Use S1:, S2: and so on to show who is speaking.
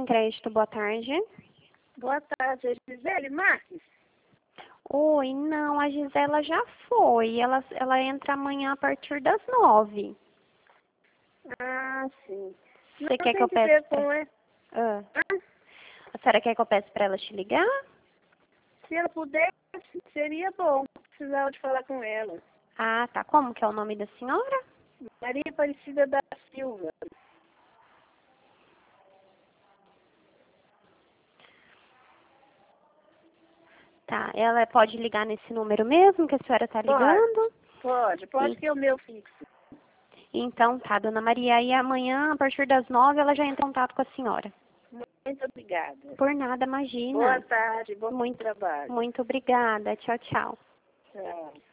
S1: Sem Crédito, boa tarde.
S2: Boa tarde, é Gisele Marques?
S1: Oi, não, a Gisela já foi. Ela entra amanhã a partir das 9.
S2: Ah, sim.
S1: Você
S2: Não
S1: quer que
S2: tem
S1: eu
S2: que ver
S1: peça
S2: com ela.
S1: Ah.
S2: Ah,
S1: A senhora quer que eu peça para ela te ligar?
S2: se ela pudesse, seria bom. Precisava de falar com ela.
S1: Ah, tá. Como que é o nome da senhora?
S2: Maria Aparecida da Silva.
S1: Tá, ela pode ligar nesse número mesmo que a senhora tá
S2: Pode,
S1: ligando?
S2: pode
S1: E-
S2: que é o meu fixo.
S1: Então tá, dona Maria. E amanhã, a partir das 9, ela já entra em contato com a senhora.
S2: Muito obrigada.
S1: Por nada,
S2: Boa
S1: imagina.
S2: tarde, bom
S1: Muito,
S2: trabalho.
S1: muito obrigada. Tchau, tchau.
S2: Tchau.